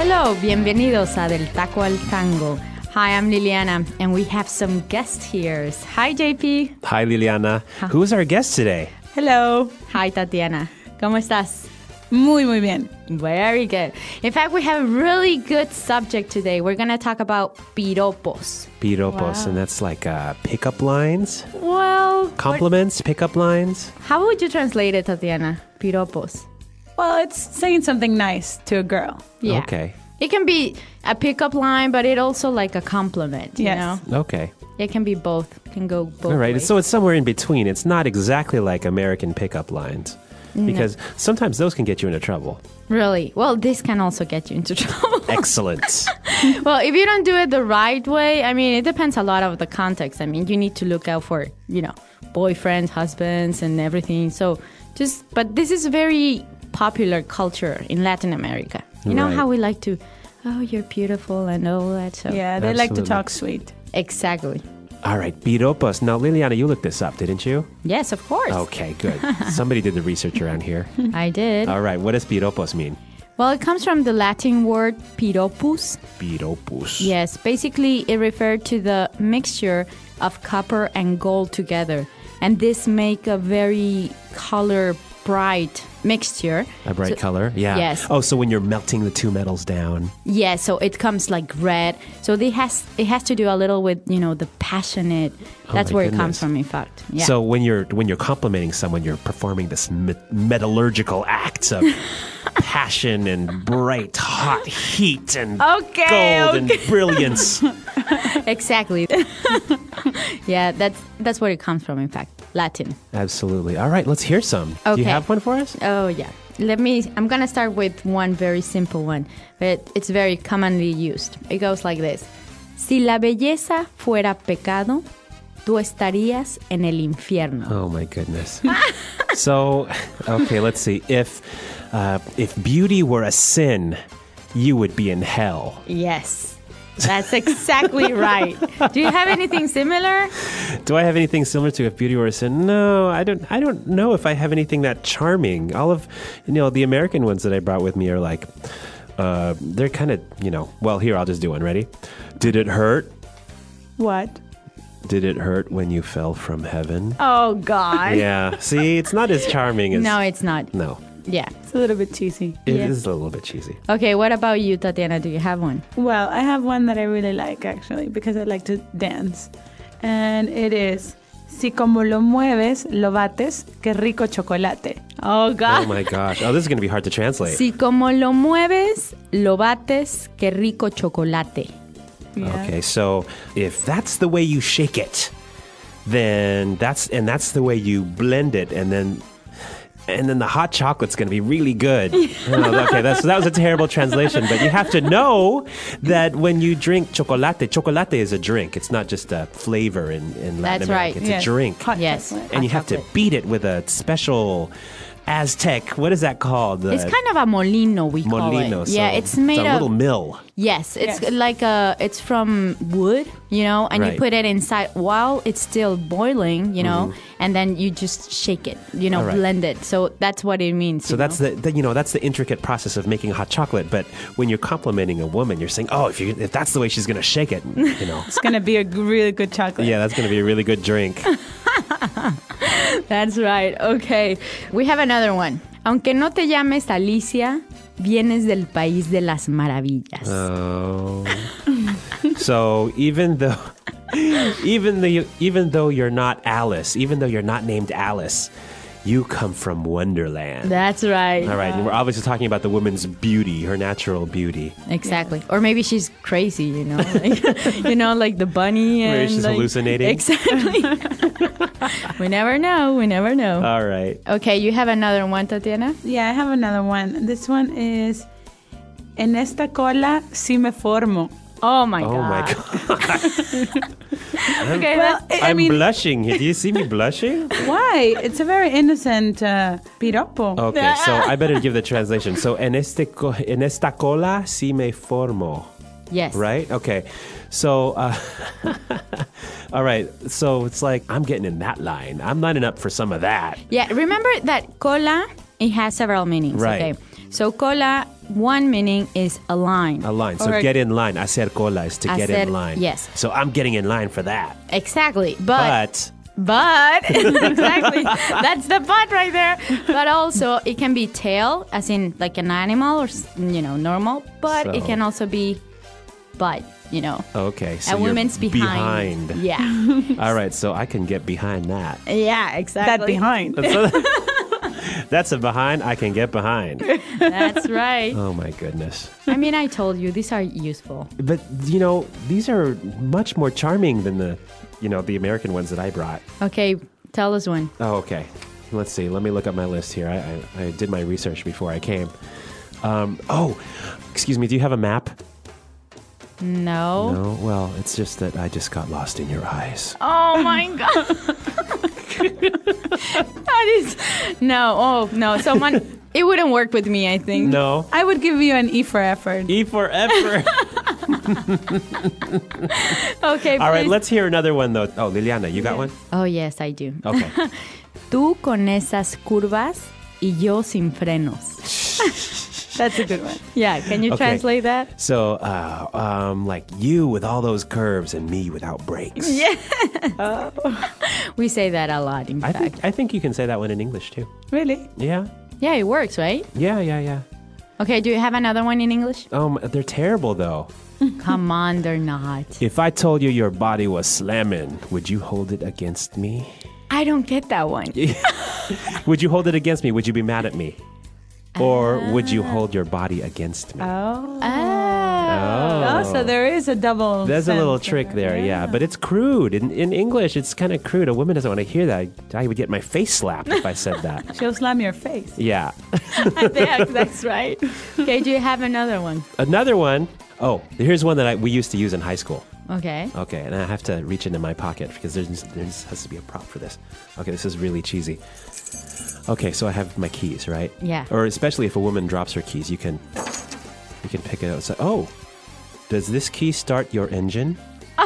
Hello, bienvenidos a Del Taco al Tango. Hi, I'm Liliana, and we have some guest here. Hi, JP. Hi, Liliana. Who's our guest today? Hello. Hi, Tatiana. ¿Cómo estás? Muy, muy bien. Very good. In fact, we have a really good subject today. We're going to talk about piropos. Piropos, and that's like pickup lines? Well, Compliments, pickup lines? how would you translate it, Tatiana? Piropos. Well, it's saying something nice to a girl. Yeah. Okay. It can be a pickup line, but it also like a compliment, you Yes. know? Okay. It can be both. It can go both All right. ways. So it's somewhere in between. It's not exactly like American pickup lines. Because sometimes those can get you into trouble. Really? Well, this can also get you into trouble. Excellent. Well, if you don't do it the right way, I mean, it depends a lot of the context. I mean, you need to look out for, boyfriends, husbands, and everything. So but this is very popular culture in Latin America. You know Right. how we like to, oh, you're beautiful and all that. So Yeah, they like to Absolutely. talk sweet. Exactly. All right. Piropos. Now, Liliana, you looked this up, didn't you? Yes, of course. Okay, good. Somebody did the research around here. I did. All right. What does piropos mean? Well, it comes from the Latin word piropus. Piropos. Yes, basically it referred to the mixture of copper and gold together. And this make a very color bright mixture. A bright color? Yeah. Yes. Oh, so when you're melting the two metals down. Yeah, so it comes like red. So it has to do a little with, the passionate. That's my where it goodness. comes from, in fact. Yeah. So when you're complimenting someone, you're performing this metallurgical act of passion and bright, hot heat and gold and brilliance. Exactly. Yeah, that's where it comes from, in fact. Latin. Absolutely. All right, let's hear some. Do Okay. you have one for us? Oh, yeah. I'm going to start with one very simple one, but it's very commonly used. It goes like this. Si la belleza fuera pecado, tú estarías en el infierno. Oh my goodness. So, okay, let's see. If beauty were a sin, you would be in hell. Yes. That's exactly right. Do you have anything similar? Do I have anything similar to if beauty were a sin? No, I don't know if I have anything that charming. All of, the American ones that I brought with me are like, they're kind of, well, here, I'll just do one. Ready? Did it hurt? What? Did it hurt when you fell from heaven? Oh, God. Yeah. See, it's not as charming as... No, it's not. No. Yeah. It's a little bit cheesy. It Yeah. is a little bit cheesy. Okay, what about you, Tatiana? Do you have one? Well, I have one that I really like, actually, because I like to dance. And it is, si como lo mueves, lo bates, qué rico chocolate. Oh, Oh God. my gosh. Oh, this is going to be hard to translate. Si como lo mueves, lo bates, qué rico chocolate. Yeah. Okay, so if that's the way you shake it, then that's the way you blend it, and then the hot chocolate's going to be really good. Oh, okay, that was a terrible translation, but you have to know that when you drink chocolate is a drink. It's not just a flavor in Latin That's America. right. It's Yes. a drink. Hot Yes. chocolate. And you hot have to chocolate. beat it with a special Aztec, what is that called? It's kind of a molino, we call molino. it. Yeah, so it's made a of... little mill. Yes, it's Yes. like it's from wood, and you Right. put it inside while it's still boiling, and then you just shake it, All right. blend it. So that's what it means. So that's that's the intricate process of making hot chocolate. But when you're complimenting a woman, you're saying, oh, if that's the way she's going to shake it, It's going to be a really good chocolate. yeah, that's going to be a really good drink. That's right. Okay, we have another one. Aunque no te llames Alicia, vienes del país de las maravillas. Oh, so even though you're not Alice, even though you're not named Alice, you come from Wonderland. That's right. All right, and we're obviously talking about the woman's beauty, her natural beauty. Exactly. Or maybe she's crazy, like, like the bunny. Maybe And she's like, hallucinating. Exactly. We never know. We never know. All right. Okay, you have another one, Tatiana? Yeah, I have another one. This one is, en esta cola sí me formo. Oh, my God. Oh my God. Okay, Well, I I'm mean, blushing. Do you see me blushing? why? It's a very innocent piropo. Okay, so I better give the translation. So, en esta cola sí me formo. yes. Right? Okay. So, all right. So it's like, I'm getting in that line. I'm lining up for some of that. Yeah, remember that cola, it has several meanings. Right. Okay. So cola one meaning is align. A line. So Or- get in line. Hacer cola is to get Hacer- in line. yes. So I'm getting in line for that. Exactly. But But exactly, that's the but right there. But also, it can be tail, as in like an animal or normal. But it So- can also be butt. okay, so a you're woman's behind. Yeah, All right, so I can get behind that. yeah, exactly. That behind. That's a behind I can get behind. That's right. Oh my goodness. I mean, I told you these are useful. But these are much more charming than the American ones that I brought. Okay, tell us one. Oh, okay. Let's see. Let me look up my list here. I did my research before I came. Excuse me. Do you have a map? No. No. Well, it's just that I just got lost in your eyes. Oh my god. That is no. Oh no. Someone. It wouldn't work with me. I think. No. I would give you an E for effort. E for effort. Okay. All right. please. Let's hear another one though. Oh, Liliana, you got one? Oh yes, I do. Okay. Tú con esas curvas y yo sin frenos. That's a good one. Yeah, can you Okay. translate that? So, like you with all those curves and me without brakes. Yeah. We say that a lot, in fact. I think you can say that one in English too. Really? Yeah. Yeah, it works, right? Yeah. Okay, do you have another one in English? They're terrible though. Come on, they're not. If I told you your body was slamming, would you hold it against me? I don't get that one. Would you hold it against me? Would you be mad at me? Or would you hold your body against me? Oh. Ah. Oh, so there is a double. There's a little sense trick there, yeah. But it's crude. In English, it's kind of crude. A woman doesn't want to hear that. I would get my face slapped if I said that. She'll slam your face. Yeah. Yeah, that's right. Okay, do you have another one? Another one. Oh, here's one that we used to use in high school. Okay. Okay, and I have to reach into my pocket because there has to be a prop for this. Okay, this is really cheesy. Okay, so I have my keys, right? Yeah. Or especially if a woman drops her keys, you can pick it up and say, "Oh, does this key start your engine?"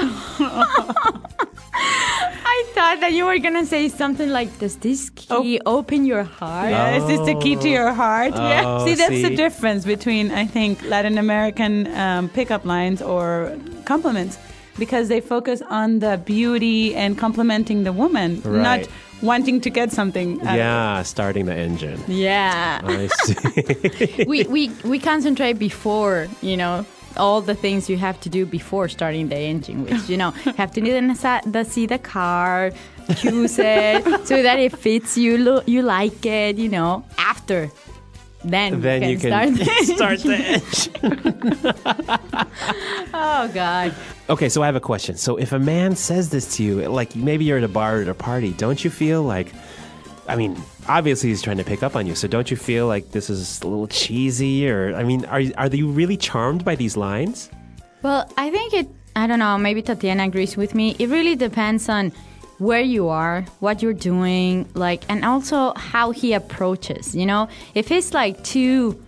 I thought that you were going to say something like, does this key open your heart? Yeah, is this the key to your heart? Oh, See, that's the see? difference between, I think, Latin American pickup lines or compliments, because they focus on the beauty and complimenting the woman, Right. not wanting to get something. out of Yeah, starting the engine. Yeah. I see. we concentrate before, all the things you have to do before starting the engine, which, you have to see the car, choose it, so that it fits you, you like it, after. Then you start can the start the engine. Oh, God. Okay, so I have a question. So if a man says this to you, like maybe you're at a bar or at a party, don't you feel like, I mean, obviously he's trying to pick up on you, so don't you feel like this is a little cheesy? Or, I mean, are you really charmed by these lines? Well, I think I don't know, maybe Tatiana agrees with me. It really depends on where you are, what you're doing, and also how he approaches, If he's too,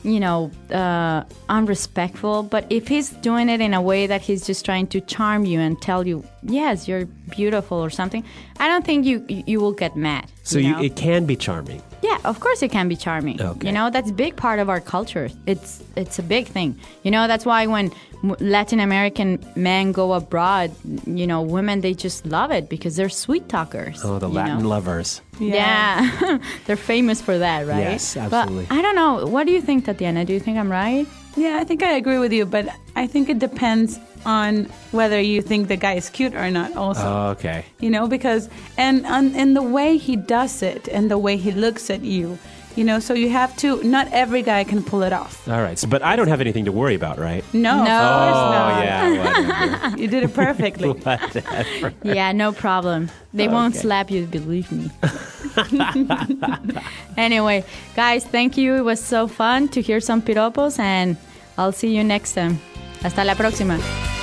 unrespectful, but if he's doing it in a way that he's just trying to charm you and tell you, yes, you're beautiful or something, I don't think you will get mad. So it can be charming. Yeah, of course it can be charming. Okay. That's a big part of our culture. It's a big thing. That's why when Latin American men go abroad, women, they just love it because they're sweet talkers. Oh, the Latin lovers. Yeah. They're famous for that, right? Yes, absolutely. But I don't know. What do you think, Tatiana? Do you think I'm right? Yeah, I think I agree with you, but I think it depends on whether you think the guy is cute or not also. Oh, okay. Because and the way he does it and the way he looks at you, so you have to, not every guy can pull it off. All right. So, but I don't have anything to worry about, right? No, No. of course Oh, not. yeah. Whatever. You did it perfectly. Whatever. Yeah, no problem. They won't Okay. slap you, believe me. Anyway, guys, thank you. It was so fun to hear some piropos, and I'll see you next time. Hasta la próxima.